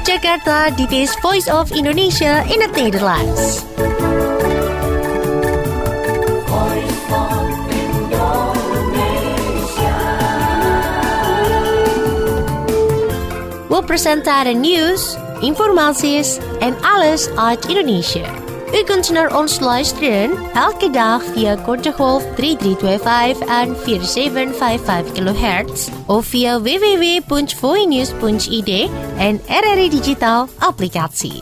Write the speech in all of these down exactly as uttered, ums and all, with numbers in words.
Vanuit Jakarta, dit is Voice of Indonesia in het Nederlands. Voice of Indonesia. We presenteren nieuws, informaties en alles uit Indonesië. U kunt naar ons luisteren elke dag via korte golf drie drie twee vijf en vier zeven vijf vijf kilohertz of via w w w punt voinews punt i d en R R I Digital applicatie.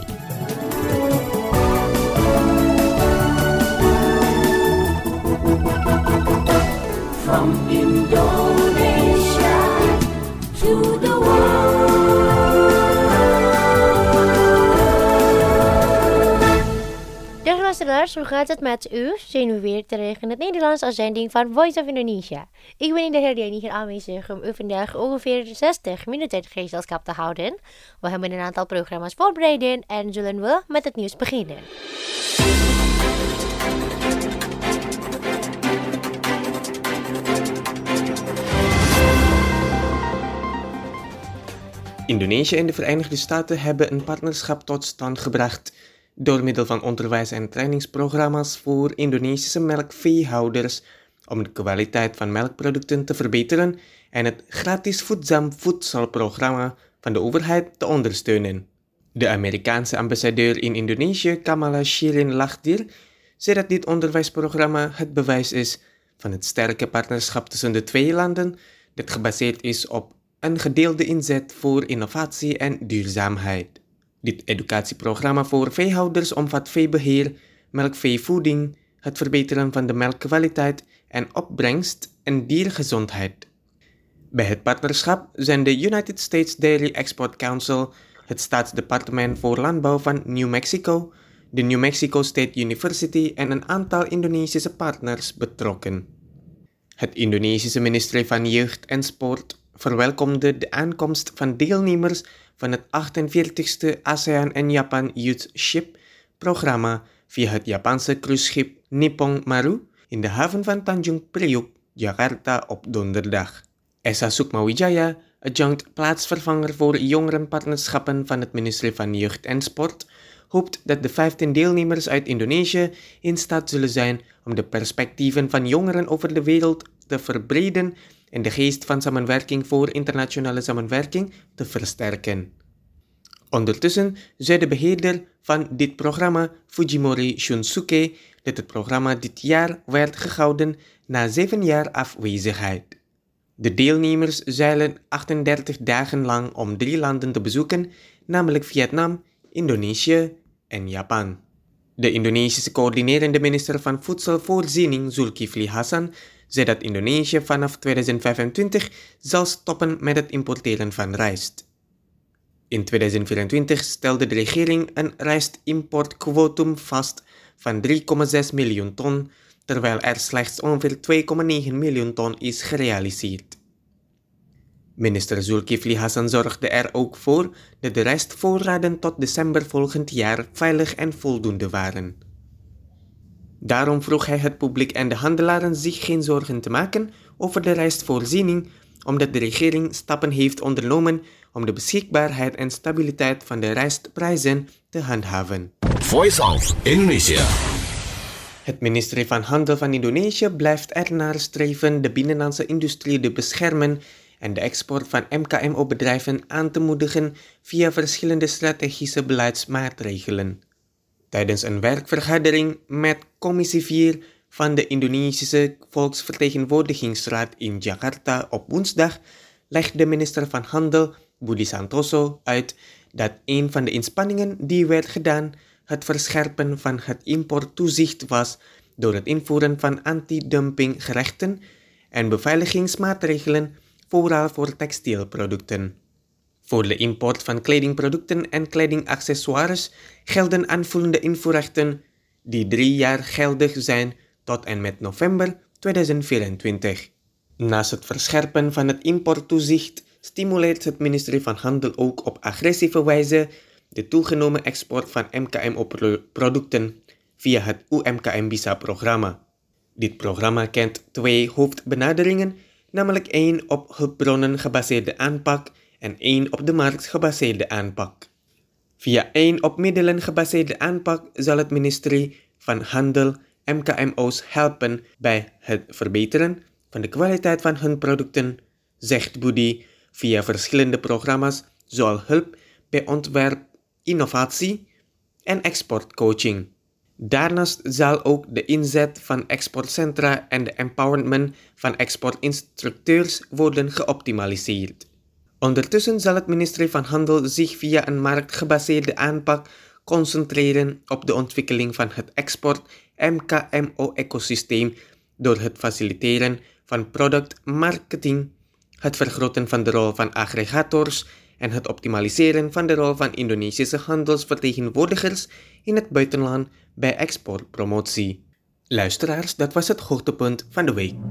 From Indonesia to the world. Dag luisteraars, hoe gaat het met u? Zijn we weer terug in het Nederlands uitzending van Voice of Indonesia. Ik ben in de herdenking hier aanwezig om u vandaag ongeveer zestig minuten gezelschap te houden. We hebben een aantal programma's voorbereid en zullen we met het nieuws beginnen. Indonesië en de Verenigde Staten hebben een partnerschap tot stand gebracht door middel van onderwijs- en trainingsprogramma's voor Indonesische melkveehouders om de kwaliteit van melkproducten te verbeteren en het gratis voedzaam voedselprogramma van de overheid te ondersteunen. De Amerikaanse ambassadeur in Indonesië, Kamala Shirin Lachdir, zei dat dit onderwijsprogramma het bewijs is van het sterke partnerschap tussen de twee landen dat gebaseerd is op een gedeelde inzet voor innovatie en duurzaamheid. Dit educatieprogramma voor veehouders omvat veebeheer, melkveevoeding, het verbeteren van de melkkwaliteit en opbrengst en diergezondheid. Bij het partnerschap zijn de United States Dairy Export Council, het Staatsdepartement voor Landbouw van New Mexico, de New Mexico State University en een aantal Indonesische partners betrokken. Het Indonesische ministerie van Jeugd en Sport verwelkomde de aankomst van deelnemers van het achtenveertigste ASEAN en Japan Youth Ship programma via het Japanse cruiseschip Nippon Maru in de haven van Tanjung Priok, Jakarta op donderdag. Esa Sukmawijaya, adjunct plaatsvervanger voor jongerenpartnerschappen van het ministerie van Jeugd en Sport, hoopt dat de vijftien deelnemers uit Indonesië in staat zullen zijn om de perspectieven van jongeren over de wereld te verbreden en de geest van samenwerking voor internationale samenwerking te versterken. Ondertussen zei de beheerder van dit programma, Fujimori Shunsuke, dat het programma dit jaar werd gehouden na zeven jaar afwezigheid. De deelnemers zeilen achtendertig dagen lang om drie landen te bezoeken, namelijk Vietnam, Indonesië en Japan. De Indonesische coördinerende minister van Voedselvoorziening, Zulkifli Hasan, zei dat Indonesië vanaf tweeduizend vijfentwintig zal stoppen met het importeren van rijst. In tweeduizend vierentwintig stelde de regering een rijstimportquotum vast van drie komma zes miljoen ton, terwijl er slechts ongeveer twee komma negen miljoen ton is gerealiseerd. Minister Zulkifli Hasan zorgde er ook voor dat de rijstvoorraden tot december volgend jaar veilig en voldoende waren. Daarom vroeg hij het publiek en de handelaren zich geen zorgen te maken over de rijstvoorziening, omdat de regering stappen heeft ondernomen om de beschikbaarheid en stabiliteit van de rijstprijzen te handhaven. Voice of Indonesia. Het ministerie van Handel van Indonesië blijft ernaar streven de binnenlandse industrie te beschermen en de export van M K M O-bedrijven aan te moedigen via verschillende strategische beleidsmaatregelen. Tijdens een werkvergadering met Commissie vier van de Indonesische Volksvertegenwoordigingsraad in Jakarta op woensdag legde de minister van Handel, Budi Santoso, uit dat een van de inspanningen die werd gedaan het verscherpen van het importtoezicht was door het invoeren van anti-dumpinggerechten en beveiligingsmaatregelen, vooral voor textielproducten. Voor de import van kledingproducten en kledingaccessoires gelden aanvullende invoerrechten die drie jaar geldig zijn tot en met november tweeduizend vierentwintig. Naast het verscherpen van het importtoezicht stimuleert het ministerie van Handel ook op agressieve wijze de toegenomen export van M K M O-producten via het U M K M-Bisa-programma. Dit programma kent twee hoofdbenaderingen, namelijk één op hulpbronnen gebaseerde aanpak en één op de markt gebaseerde aanpak. Via een op middelen gebaseerde aanpak zal het ministerie van Handel M K M O's helpen bij het verbeteren van de kwaliteit van hun producten, zegt Budi via verschillende programma's zoals hulp bij ontwerp, innovatie en exportcoaching. Daarnaast zal ook de inzet van exportcentra en de empowerment van exportinstructeurs worden geoptimaliseerd. Ondertussen zal het ministerie van Handel zich via een marktgebaseerde aanpak concentreren op de ontwikkeling van het export-M K M O-ecosysteem door het faciliteren van productmarketing, het vergroten van de rol van aggregators en het optimaliseren van de rol van Indonesische handelsvertegenwoordigers in het buitenland bij exportpromotie. Luisteraars, dat was het hoogtepunt van de week.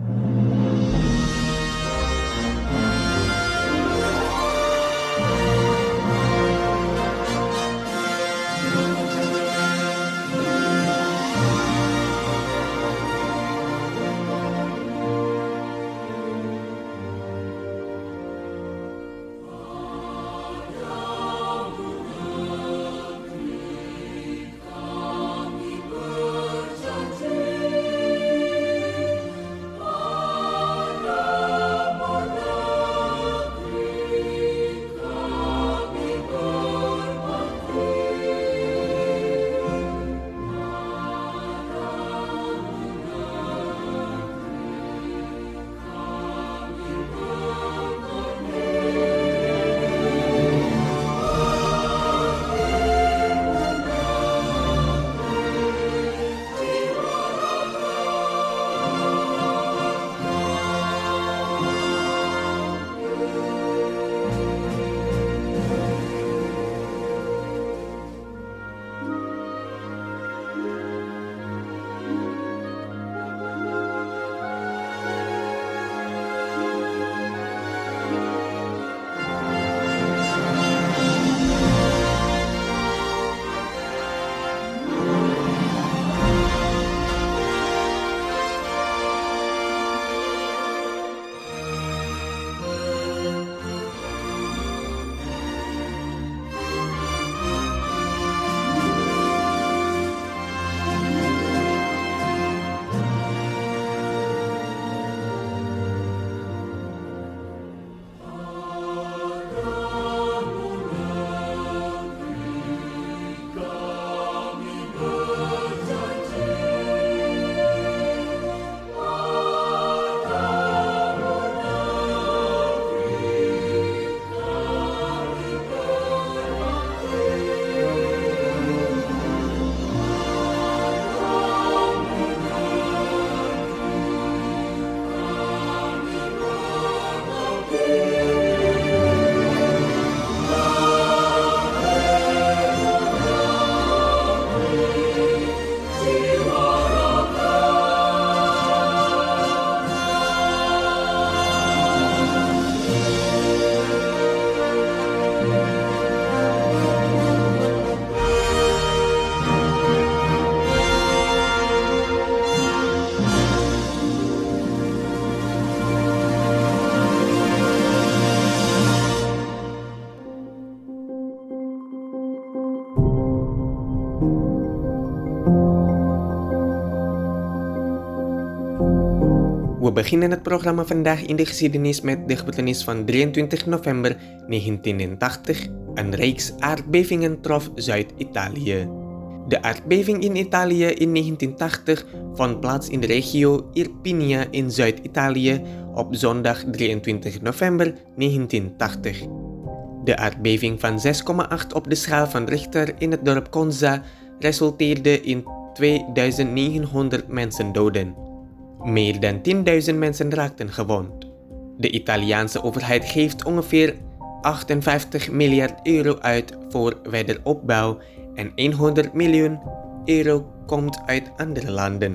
We beginnen het programma vandaag in de geschiedenis met de gebeurtenis van drieëntwintig november negentienhonderdtachtig. Een reeks aardbevingen trof Zuid-Italië. De aardbeving in Italië in negentienhonderdtachtig vond plaats in de regio Irpinia in Zuid-Italië op zondag drieëntwintig november negentienhonderdtachtig. De aardbeving van zes komma acht op de schaal van Richter in het dorp Conza resulteerde in tweeduizend negenhonderd mensen doden. Meer dan tienduizend mensen raakten gewond. De Italiaanse overheid geeft ongeveer achtenvijftig miljard euro uit voor wederopbouw en honderd miljoen euro komt uit andere landen.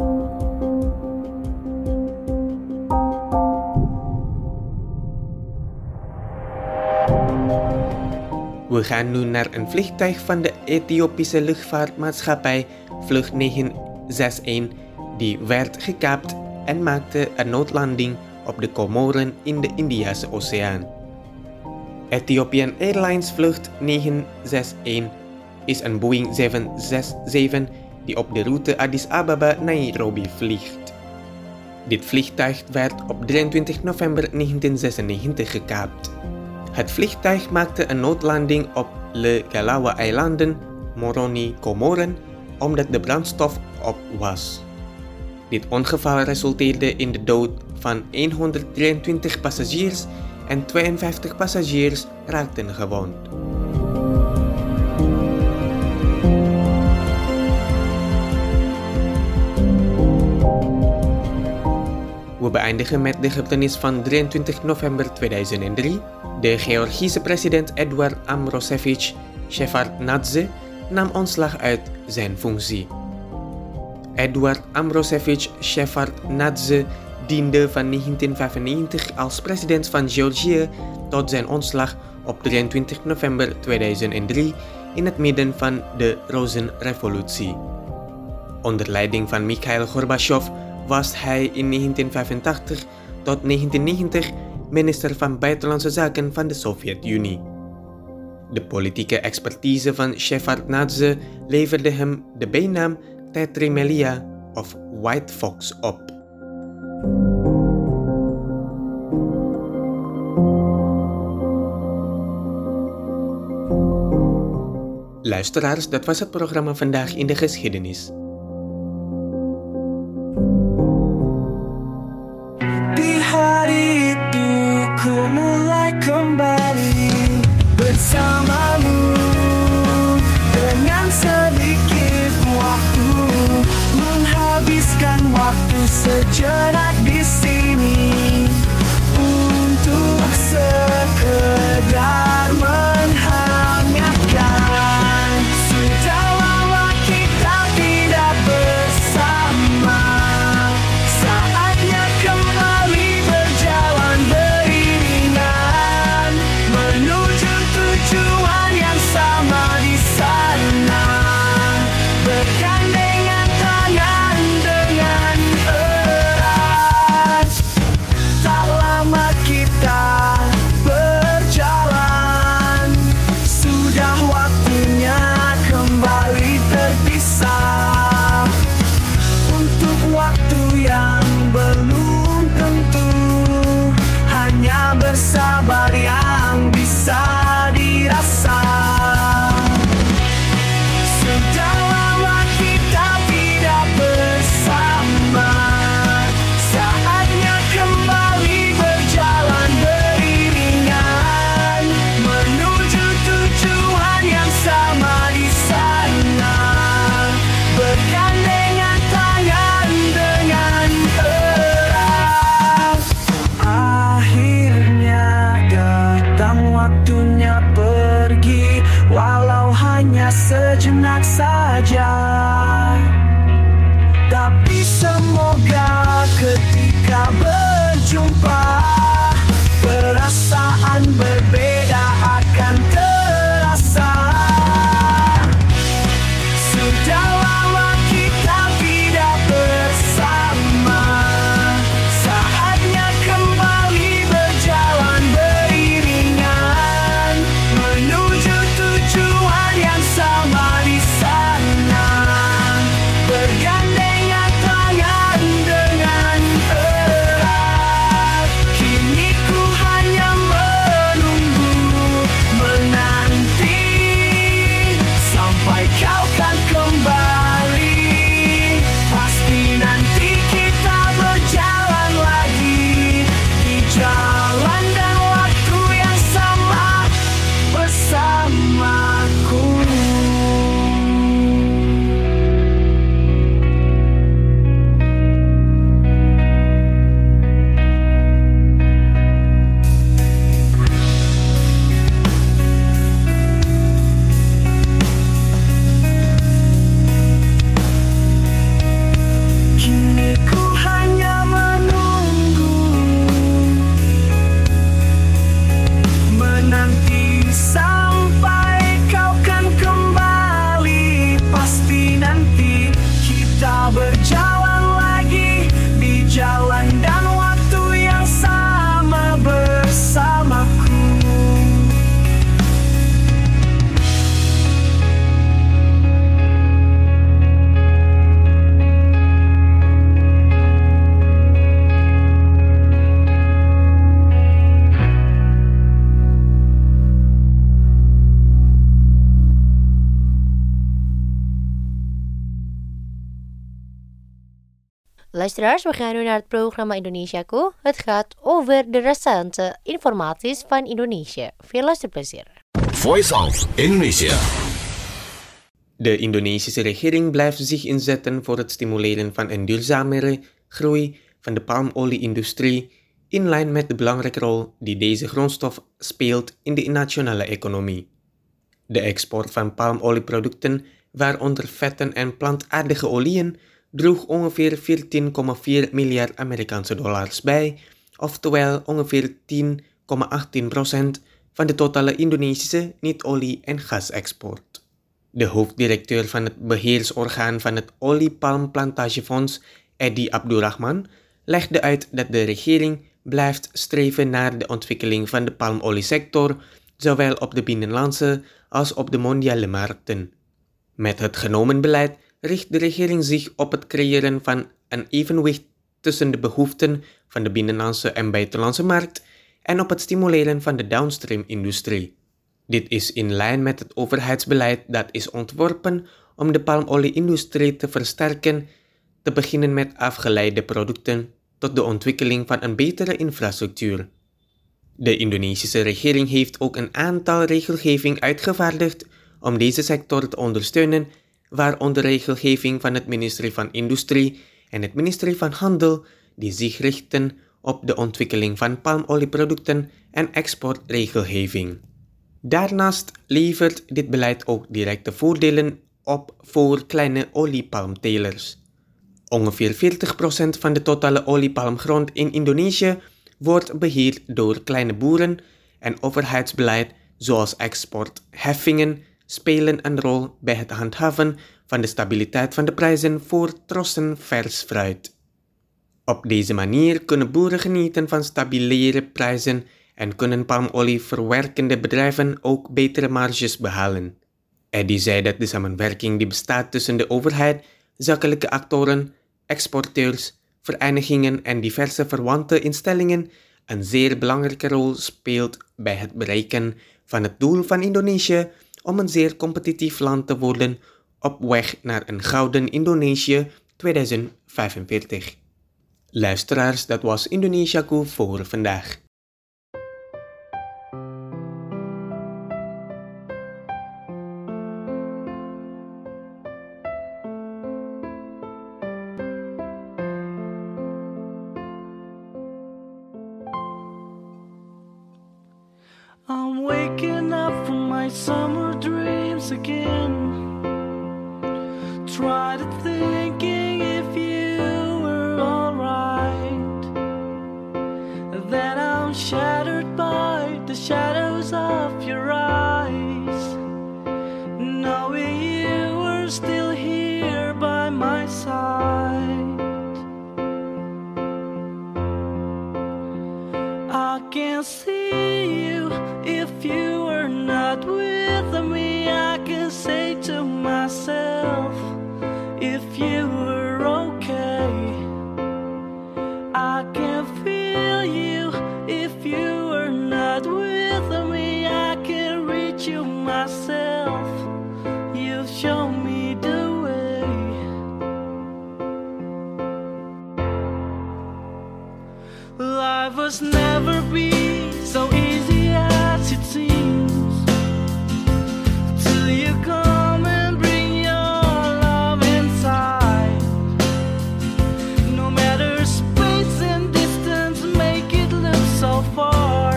We gaan nu naar een vliegtuig van de Ethiopische luchtvaartmaatschappij Vlucht negen zes een die werd gekaapt en maakte een noodlanding op de Comoren in de Indiase Oceaan. Ethiopian Airlines vlucht negen zes een is een Boeing zeven zes zeven die op de route Addis Ababa-Nairobi vliegt. Dit vliegtuig werd op drieëntwintig november negentien zesennegentig gekaapt. Het vliegtuig maakte een noodlanding op Le Galawa-eilanden, Moroni, Comoren, omdat de brandstof op was. Dit ongeval resulteerde in de dood van honderddrieëntwintig passagiers en tweeënvijftig passagiers raakten gewond. We beëindigen met de gebeurtenis van drieëntwintig november tweeduizend drie. De Georgische president Eduard Ambrosevich Shevardnadze nam ontslag uit zijn functie. Eduard Ambrosevich Shevardnadze diende van negentien vijfennegentig als president van Georgië tot zijn ontslag op drieëntwintig november tweeduizend drie in het midden van de Rozenrevolutie. Onder leiding van Mikhail Gorbachev was hij in negentien vijfentachtig tot negentien negentig minister van Buitenlandse Zaken van de Sovjet-Unie. De politieke expertise van Shevardnadze leverde hem de bijnaam Tetrimelia of White Fox op. Luisteraars, dat was het programma Vandaag in de Geschiedenis. Di hari itu ku mulai kembali bersamamu dengan sedikit waktu menghabiskan waktu sejenak di sini untuk sekedar menghangatkan. Sudah lama kita tidak bersama, saatnya kembali berjalan beriringan menuju tujuan yang sama di sana, bergandengan tangan dengan erat. Luisteraars, we gaan nu naar het programma Indonesiaku. Het gaat over de recente informaties van Indonesië. Veel luisterplezier. Voice of Indonesia. De Indonesische regering blijft zich inzetten voor het stimuleren van een duurzamere groei van de palmolie-industrie, in lijn met de belangrijke rol die deze grondstof speelt in de nationale economie. De export van palmolieproducten, waaronder vetten en plantaardige oliën, droeg ongeveer veertien komma vier miljard Amerikaanse dollars bij, oftewel ongeveer tien komma achttien procent van de totale Indonesische niet-olie- en gasexport. De hoofddirecteur van het beheersorgaan van het Oliepalmplantagefonds, Edi Abdurrahman, legde uit dat de regering blijft streven naar de ontwikkeling van de palmoliesector, zowel op de binnenlandse als op de mondiale markten. Met het genomen beleid richt de regering zich op het creëren van een evenwicht tussen de behoeften van de binnenlandse en buitenlandse markt en op het stimuleren van de downstream-industrie. Dit is in lijn met het overheidsbeleid dat is ontworpen om de palmolie-industrie te versterken, te beginnen met afgeleide producten tot de ontwikkeling van een betere infrastructuur. De Indonesische regering heeft ook een aantal regelgeving uitgevaardigd om deze sector te ondersteunen, waaronder regelgeving van het ministerie van Industrie en het ministerie van Handel, die zich richten op de ontwikkeling van palmolieproducten en exportregelgeving. Daarnaast levert dit beleid ook directe voordelen op voor kleine oliepalmtelers. Ongeveer veertig procent van de totale oliepalmgrond in Indonesië wordt beheerd door kleine boeren en overheidsbeleid zoals exportheffingen spelen een rol bij het handhaven van de stabiliteit van de prijzen voor trossen vers fruit. Op deze manier kunnen boeren genieten van stabielere prijzen en kunnen palmolieverwerkende bedrijven ook betere marges behalen. Edi zei dat de samenwerking die bestaat tussen de overheid, zakelijke actoren, exporteurs, verenigingen en diverse verwante instellingen een zeer belangrijke rol speelt bij het bereiken van het doel van Indonesië om een zeer competitief land te worden op weg naar een gouden Indonesië tweeduizend vijfenveertig. Luisteraars, dat was Indonesiaku voor vandaag. I'm waking up from my summer dreams again. Try to thinking if you were alright. Then I'm shattered by the shadows of your eyes. Knowing you were still here by my side. I can't see you if you are not with me. I can say to myself, if you were okay. I can feel you if you are not with me. I can reach you myself. You've shown me the way. Life was never be so easy as it seems, till you come and bring your love inside. No matter space and distance make it look so far,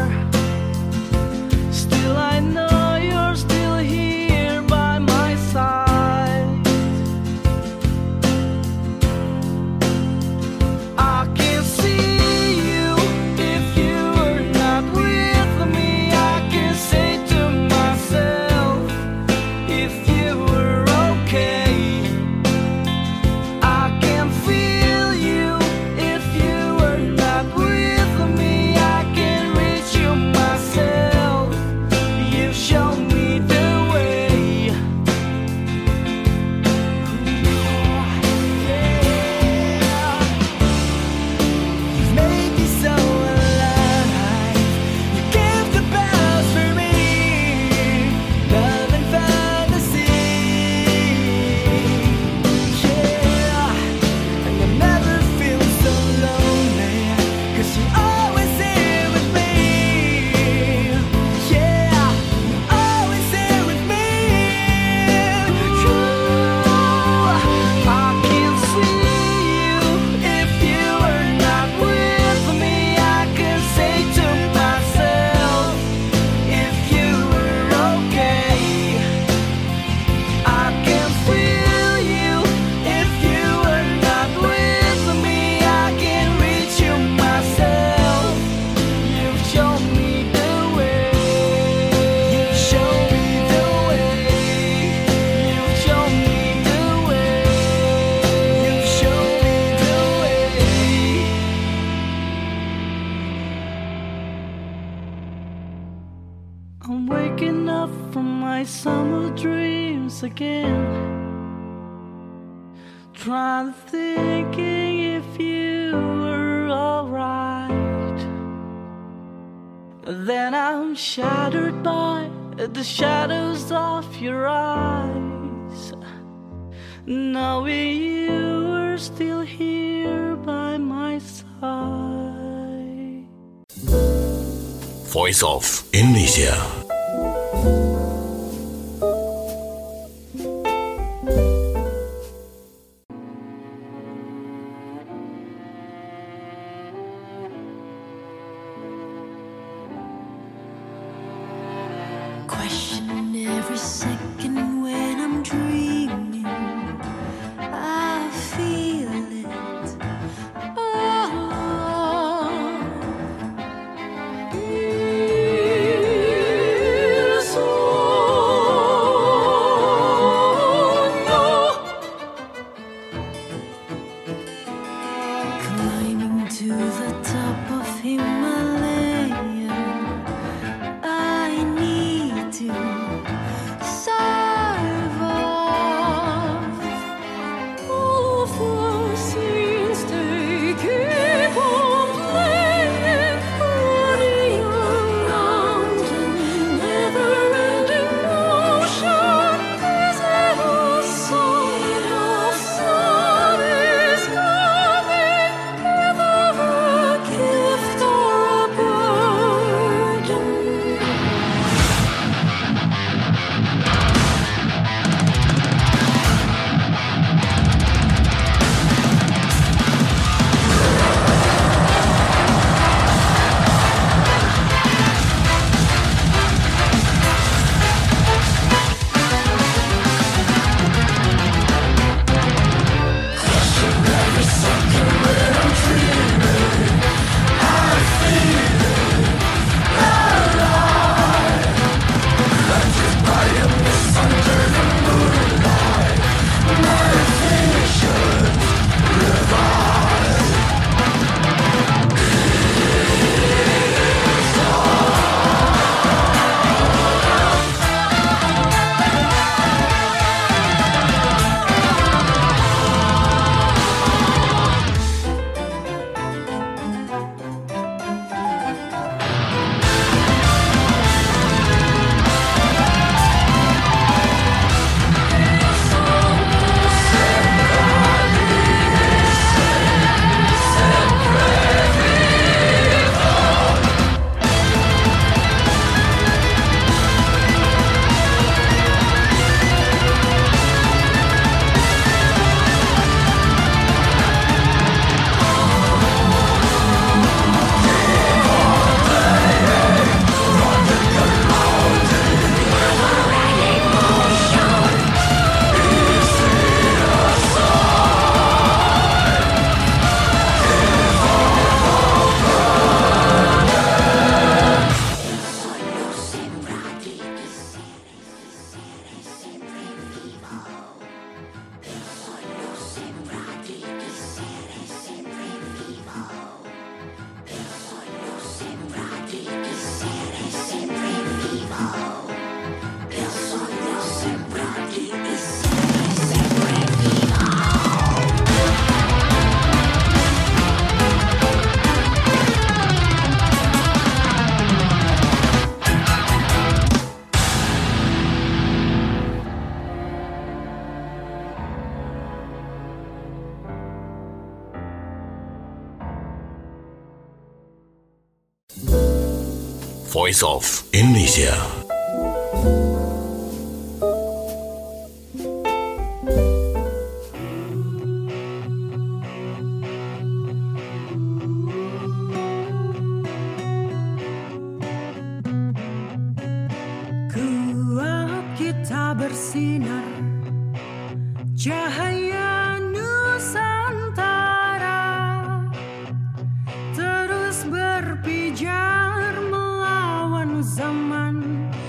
still I know you're still here by my side. I can see you if you are not with again. Trying to thinking if you were alright. Then I'm shattered by the shadows of your eyes, knowing you were still here by my side. Voice of Indonesia. Question every second when I'm dreaming, I feel it. Oh, is on you. Climbing to the top of Himalaya, I need to survive. All of the scenes they keep on playing, running around in never-ending motion. Is it a sign of sun is coming, either a gift or a burden? Voice of Indonesia. Kuat kita bersinar, cahaya Nusantara terus berpijar melawan zaman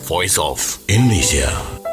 Voice of Indonesia.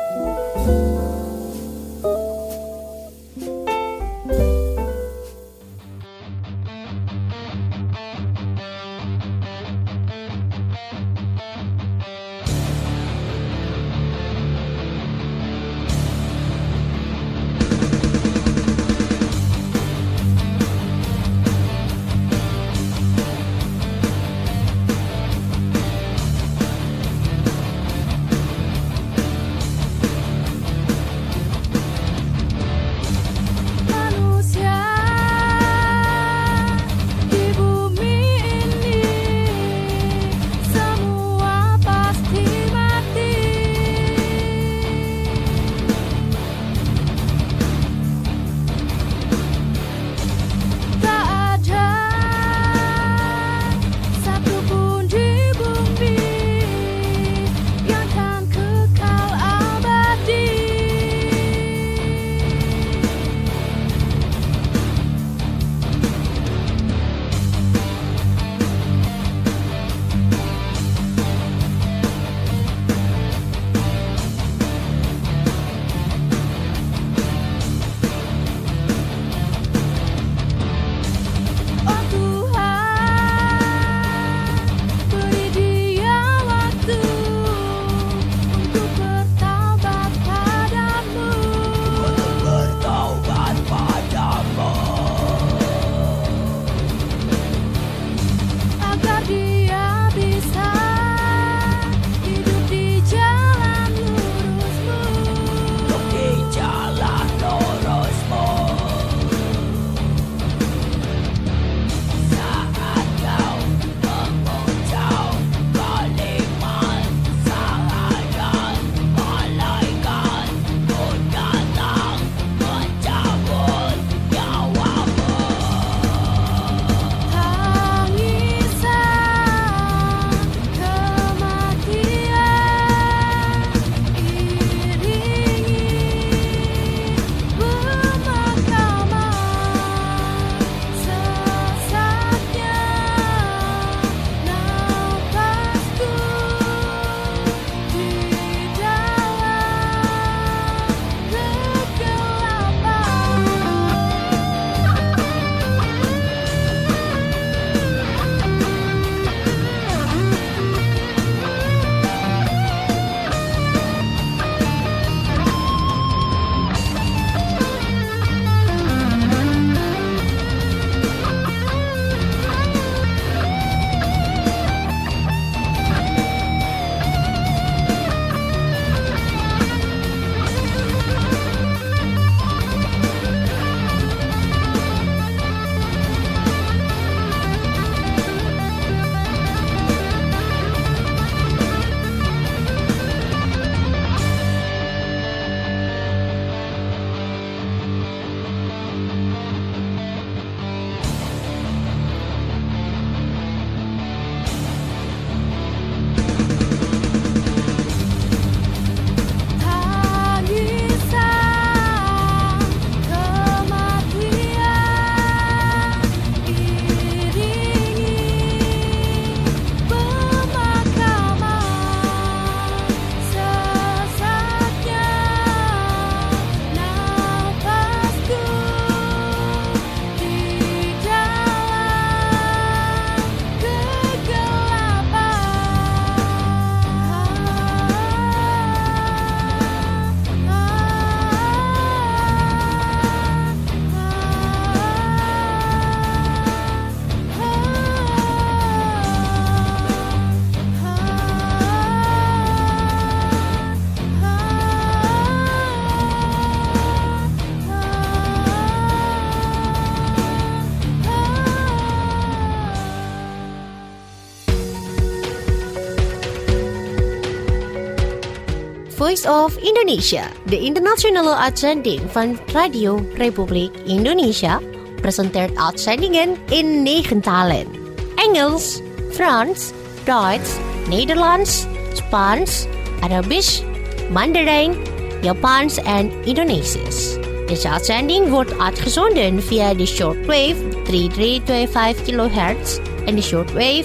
Voice of Indonesia, de internationale uitzending van Radio Republiek Indonesia, presenteert uitzendingen in negen talen. Engels, Frans, Duits, Nederlands, Spaans, Arabisch, Mandarijn, Japans en Indonesisch. Deze uitzending wordt uitgezonden via de shortwave drie drie twee vijf kilohertz en de shortwave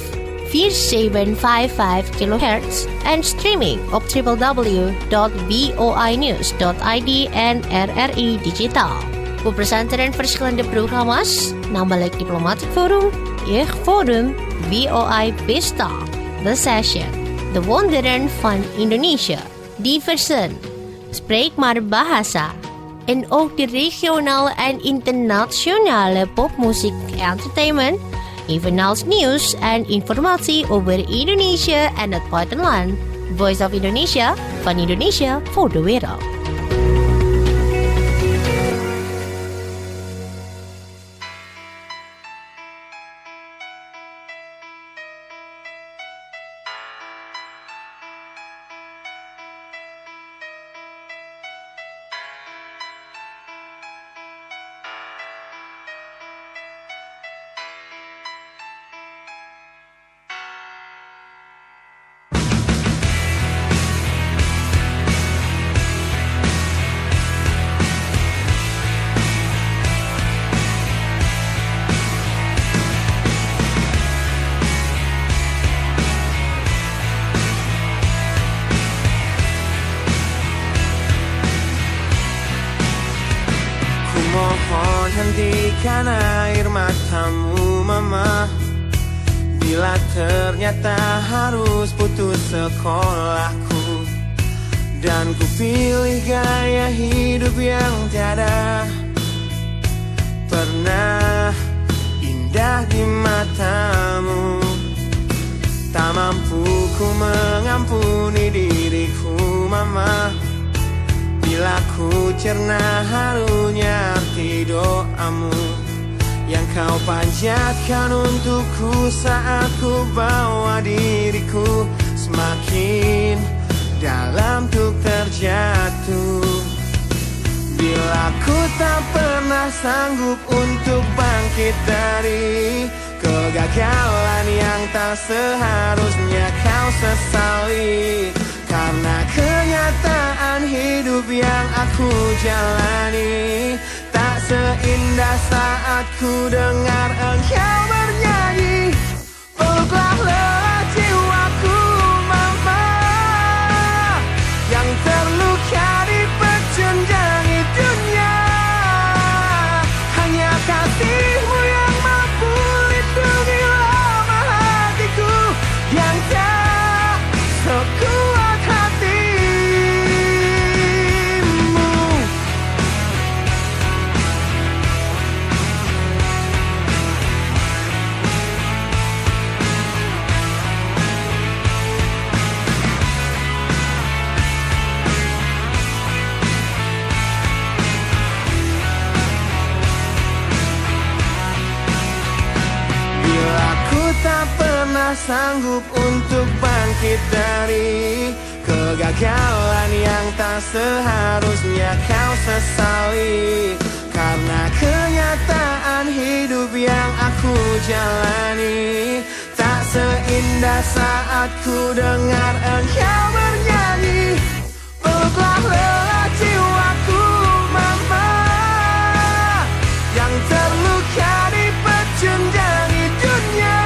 four seven five five kilohertz and streaming of w w w dot voi news dot i d en R R I Digital. We presenteren verschillende programma's, namelijk Diplomatic Forum, Jeugd Forum, V O I Pesta, The Session, De Wonderen van Indonesia, Diversen, Spreek maar Bahasa, en ook de regionale en internationale popmuziek entertainment, evenals nieuws en informatie over Indonesië en het buitenland. Voice of Indonesia, van Indonesia voor de wereld. Mohon hentikan air matamu mama, bila ternyata harus putus sekolahku, dan ku pilih gaya hidup yang tiada pernah indah di matamu. Tak mampu ku mengampuni diriku mama, bila ku cerna harunya arti doamu yang kau panjatkan untukku saat ku bawa diriku semakin dalam untuk terjatuh. Bila ku tak pernah sanggup untuk bangkit dari kegagalan yang tak seharusnya kau sesali, karena kenyataan hidup yang aku jalani tak seindah saat ku dengar engkau bernyanyi. Peluklah lelah jiwaku mama, yang terluka di pecundangi dunia. Hanya kasihmu yang mampu lindungi lama hatiku yang tak sekuat hatimu. Bila ku tak pernah sanggup untuk bangkit dari kegagalan yang tak seharusnya kau sesali, karena kenyataan hidup yang aku jalani tak seindah saat ku dengar engkau bernyanyi. Peluklah lelah jiwaku mama, yang terluka di pecundangi dunia.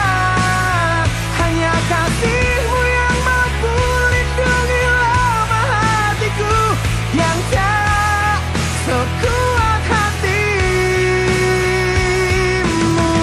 Hanya kasihmu yang mampu lindungi lama hatiku yang tak sekuat hatimu.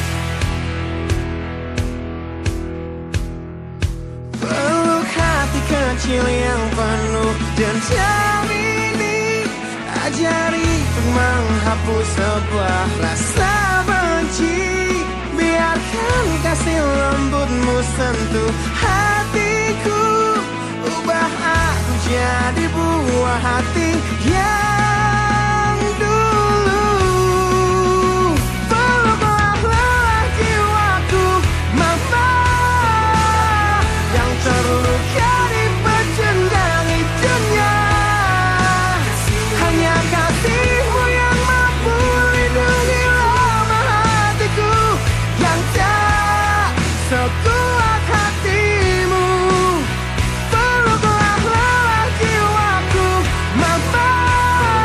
Peluk hati kecil yang penuh dendam ini, ajari untuk menghapus sebuah rasa benci. Biarkan kasih lembutmu sentuh hatiku, ubah aku jadi buah hati yang dulu. Peluklah lelah jiwaku mama, yang terluka di pecundangi dunia. Hanya kasihmu yang mampu lindungi lama hatiku yang tak sekuat hatimu. Peluklah lelah jiwaku mama,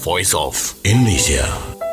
Voice of Indonesia.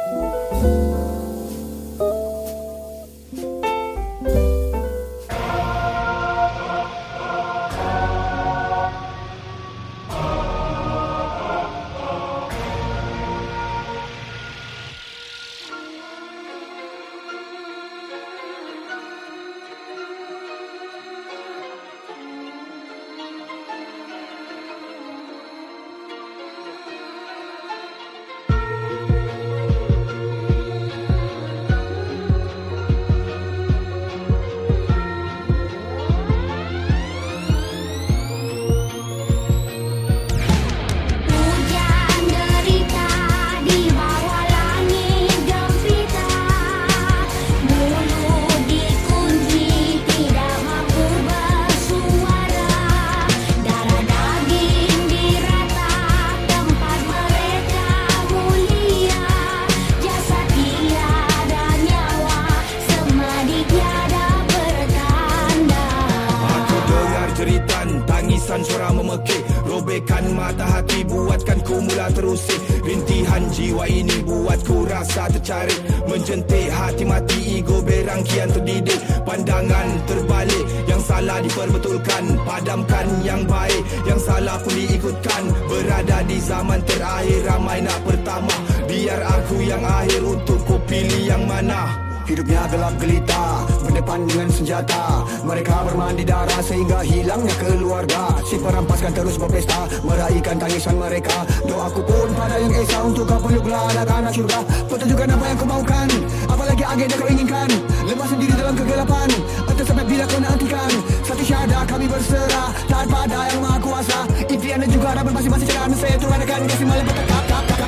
Tangisan suara memekik, robekan mata hati buatkan ku mula terusik. Rintihan jiwa ini buatku rasa tercarik, menjentik hati mati ego berang kian terdidik. Pandangan terbalik, yang salah diperbetulkan, padamkan yang baik, yang salah pun diikutkan. Berada di zaman terakhir ramai nak pertama, biar aku yang akhir untuk ku pilih yang mana. Hidupnya gelap gelita, berdepan dengan senjata. Mereka bermandi darah sehingga hilangnya keluarga. Si perampaskan terus berpesta, meraihkan tangisan mereka. Doaku pun pada yang esa untuk kau peluklah anak-anak syurga. Pertunjukkan apa yang kau maukan, apalagi agenda kau inginkan. Lepas sendiri dalam kegelapan, entah sampai bila kau nantikan. Satu syahadah kami berserah, taat pada yang maha kuasa. Impian dan juga harapan masing-masing jalan. Saya Tuhan akan kasih malam bertekap.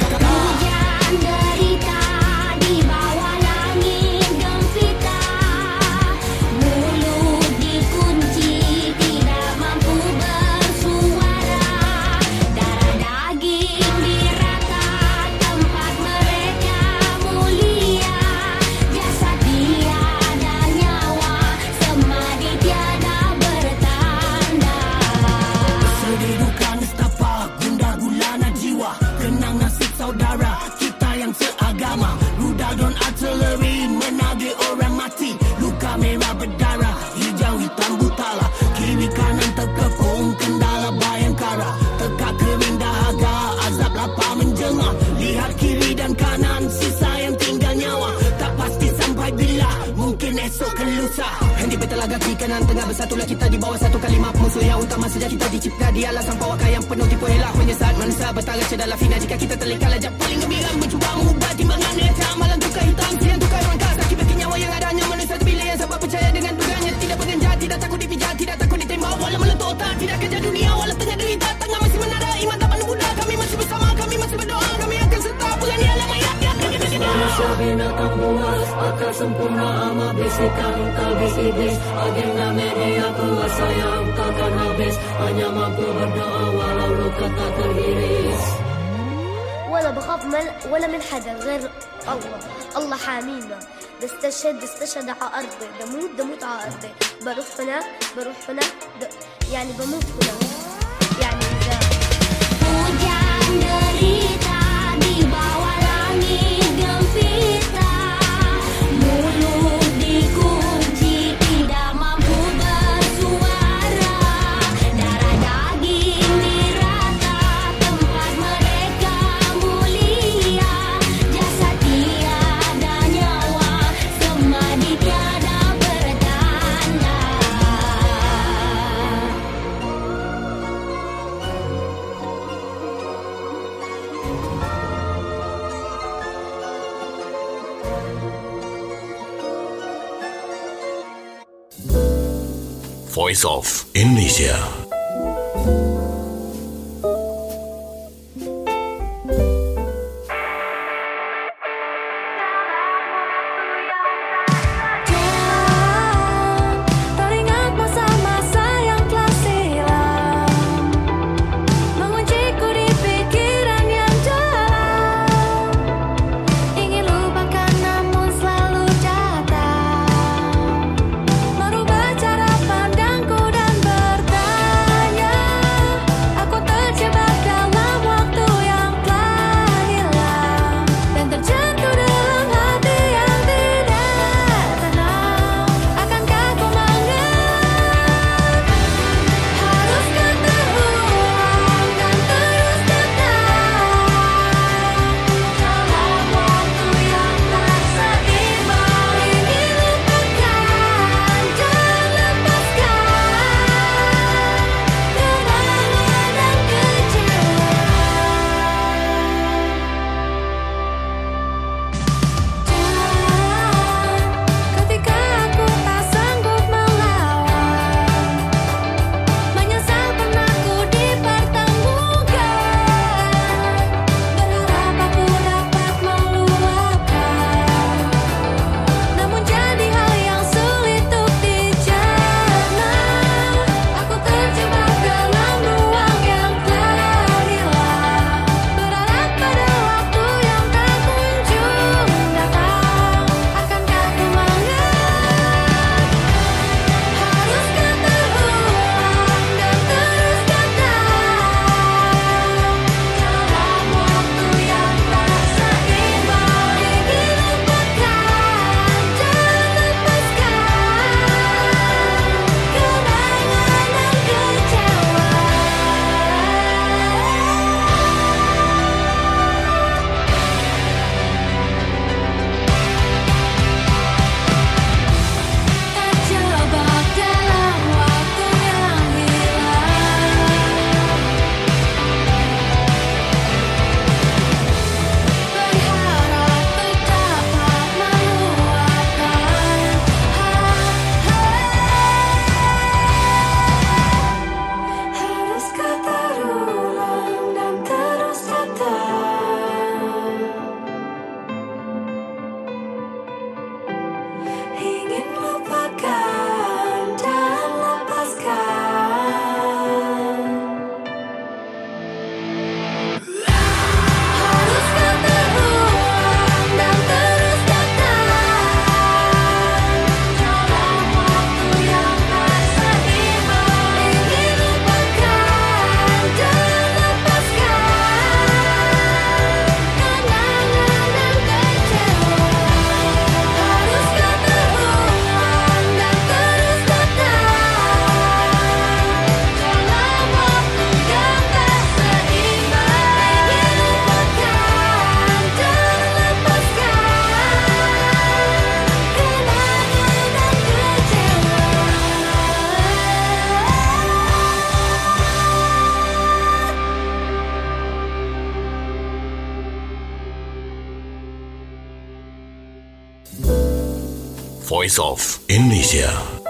Hujan derita di bawah langit. Hendi bertelaga kiri kanan tengah bersatulah kita di bawah satu kalimah. Musuh yang utama sejak kita dicipta di alas sang pawaka yang penuh tipu elak menyesat manusia bertala cedalah fina. Jika kita terleka lejap paling gembira mencuba mengubah timbangan neta malam tukar hitam siang tukar rangka kaki bagi nyawa yang adanya manusia terpilih yang sebab percaya dengan tugasnya. Tidak pengenjat, tidak takut dipijat, tidak takut ditembak walau meletup otak. Tidak kejar dunia walau tengah derita, tengah masih menara iman tak pandang muda. Kami masih bersama, kami masih berdoa, kami akan serta berani alam ayat. Manusia binatang buas, akal sempurna ama bisikan tabis iblis. Agenda media kuasa yang takkan habis, hanya mampu berdoa walau luka tak teriris. ولا بخاف من ولا من حدا غير الله. الله حامينا. بستشهد بستشهد على أرضي، بموت بموت على أرضي. بروح هناك بروح هناك يعني بموت هناك. يعني إذا hujan derita di bawah langit gempita, mulut dikunci tidak mampu bersuara, darah daging dirata tempat mereka mulia, jasad tiada nyawa semadi tiada bertanda. Voice of Indonesia. Teringat masa-masa yang telah silam, mengunciku di pikiran yang dalam. Ingin lupakan namun selalu datang, merubah cara pandangku dan bertanya. Voice of Indonesia.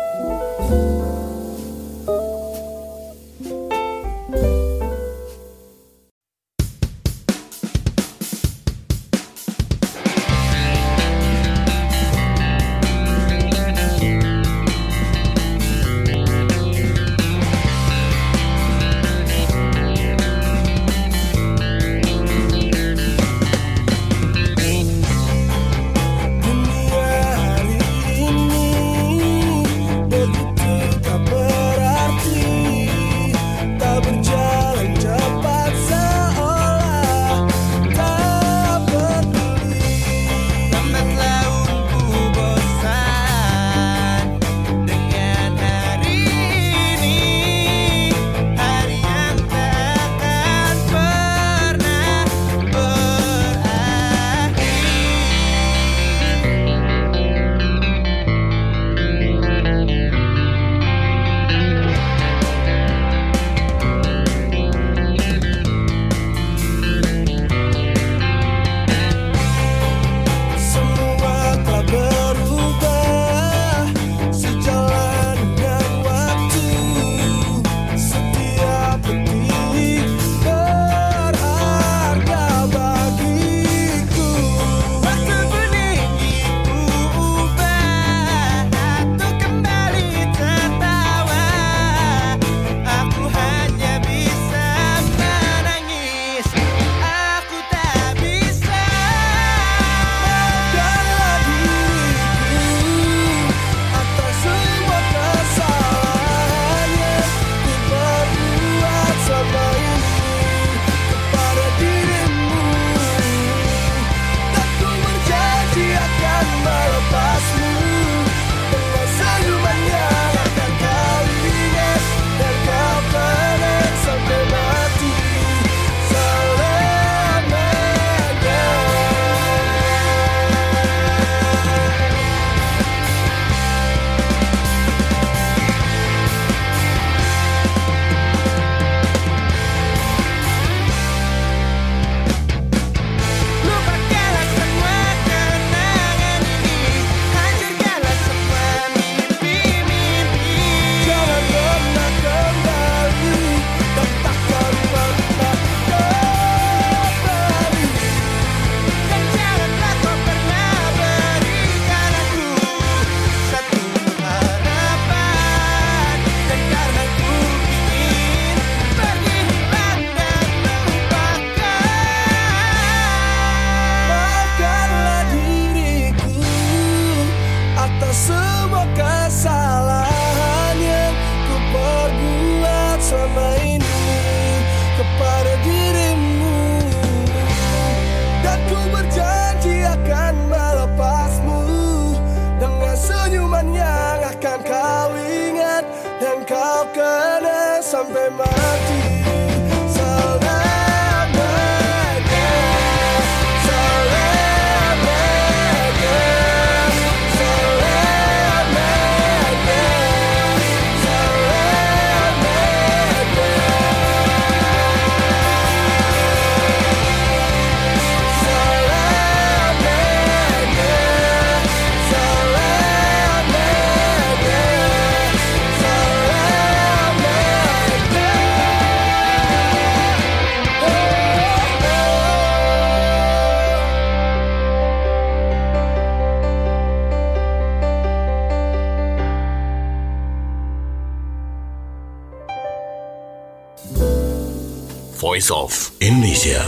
Voice of Indonesia.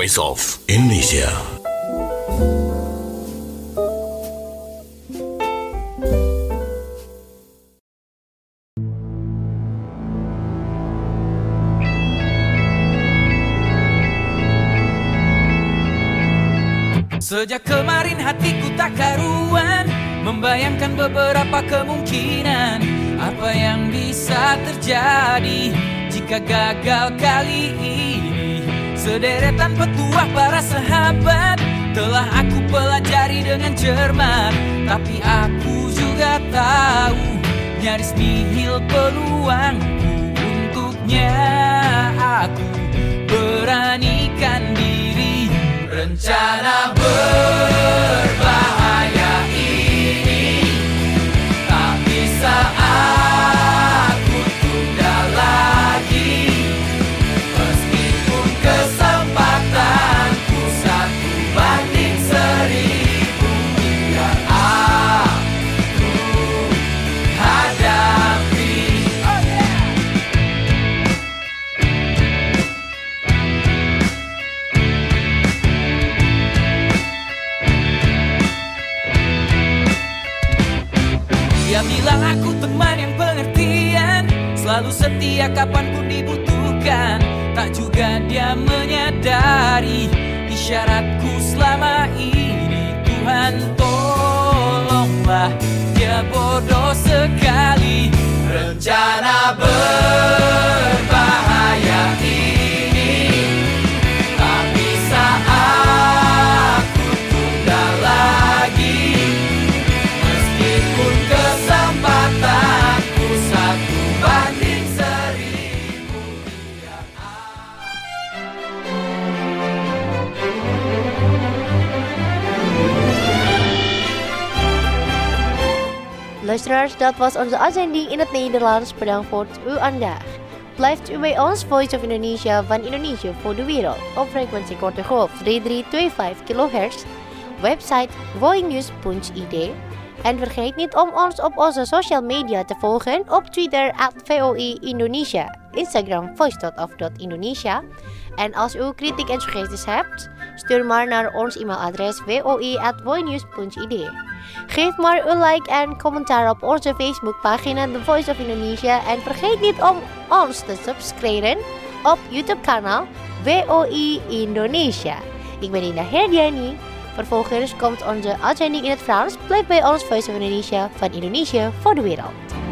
Voice of Indonesia. Sejak kemarin hatiku tak karuan, membayangkan beberapa kemungkinan apa yang bisa terjadi jika gagal kali ini. Sederetan petuah para sahabat telah aku pelajari dengan cermat, tapi aku juga tahu nyaris nihil peluangku untuknya. Aku beranikan diri, rencana berbahaya ini tak bisa aku tunda lagi. Meskipun kesempatanku satu banding seribu, biar aku hadapi. Oh yeah. Dia bilang aku teman yang pengertian, selalu setia kapanpun dibutuhkan. Tak juga dia menyadari isyaratku selama ini. Tuhan tolonglah, dia bodoh sekali. Rencana berbahaya ini tak bisa aku tunda lagi. Meskipun kesempatanku satu banding seribu, biar Luisteraars, dat was onze uitzending in het Nederlands. Bedankt voor het uur aandacht. Blijft u bij ons Voice of Indonesia van Indonesië voor de wereld op frequentie korte golf drie drie twee vijf kilohertz, website voinews punt i d. En vergeet niet om ons op onze social media te volgen op Twitter at V O I Indonesia, Instagram voice dot of dot indonesia. En als u kritiek en suggesties hebt, stuur maar naar ons e-mailadres v o i at voinews punt i d. Geef maar een like en commentaar op onze Facebookpagina The Voice of Indonesia. En vergeet niet om ons te subscriben op YouTube-kanaal V O I Indonesia. Ik ben Indah Herdiani. Vervolgens komt onze uitzending in het Frans. Blijf bij ons Voice of Indonesia van Indonesië voor de wereld.